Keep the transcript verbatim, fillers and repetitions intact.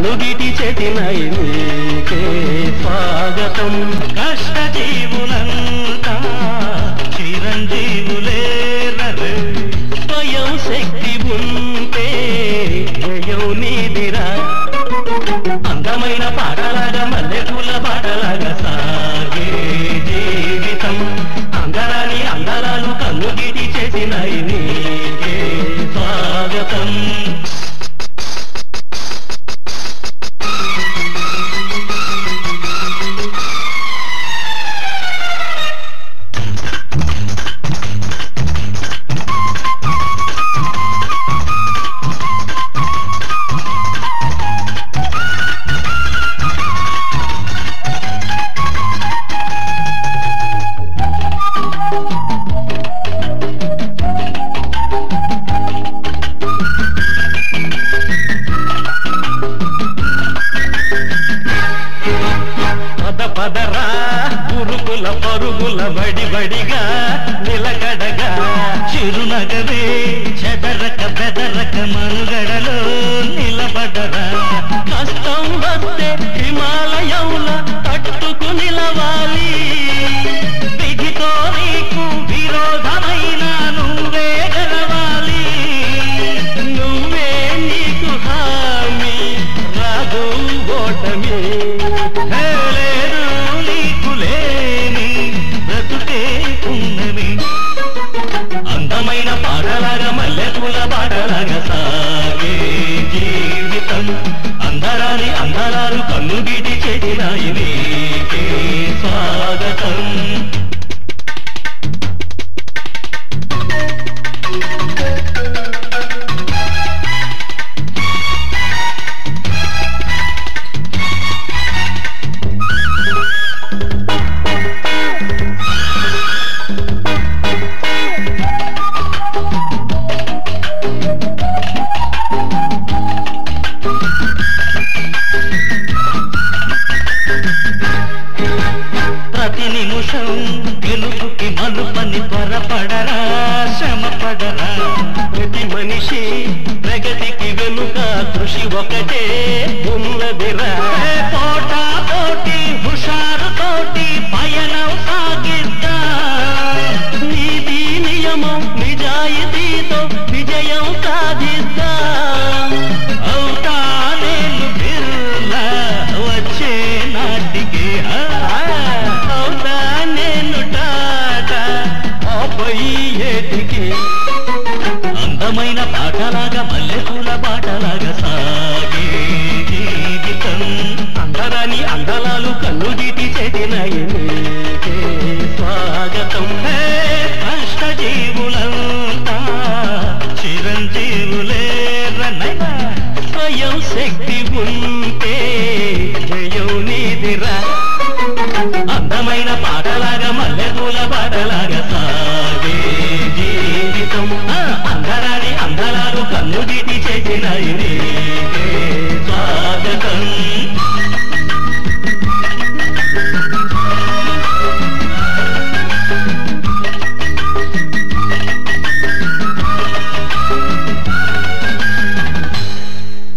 కన్నుగిటి చేతినై నీకే స్వాగతం. కష్టజీవులంతా చిరంజీవులే రరే, స్వయం శక్తి ఉంటే జయం నీదిరా. అందమైన పాటలాగా మల్లెపూల పాటలాగా సాగే జీవితం. అందరాని అందరాలు కన్నుగిటి చేసినై నీకే స్వాగతం. పదరా గురుకుల పరుగుల బడి బడిగా నిలకడగా చిరునగవే చెదరక బెదరక మనుగడలో నిలబడరా. కష్టం వస్తే హిమాలయంల తట్టుకు నిలవాలి. విధితో నీకు విరోధమైన నువ్వే గెలవాలి. నువ్వే నీకు హామీ రాదు ఓటమి. అందమైన పాటలాగా మల్లెపూల పాటలాగా సాగే జీవితం. అందరాని అందరాలు కన్నుగిటి చేసినాయి నీకే స్వాగతం. ప్రతి నిమిషం గెలుపుకి మలుపని త్వరపడరా, శ్రమపడరా. ప్రతి మనిషి ప్రగతికి వెనుక కృషి ఒకటే ఉన్నదిరా. పోటా పోటీ హుషారు తోటి పయనం సాగిద్దా. నీతి నియమం నిజాయితీతో విజయం సాధిద్దా. అవుతా నేను బిర్లా వచ్చే నాటికి. అవుతా నేను టాటా ఆపై ఏటికి. అందమైన పాటలాగా మల్లెపూల పాటలాగా సాగే జీవితం. అందరాని అందలాలు కన్నుగిటి చేసినై నీకే స్వాగతం. కష్టజీవులంతా చిరంజీవులే రన్నయ్య. స్వయం శక్తి ఉంటే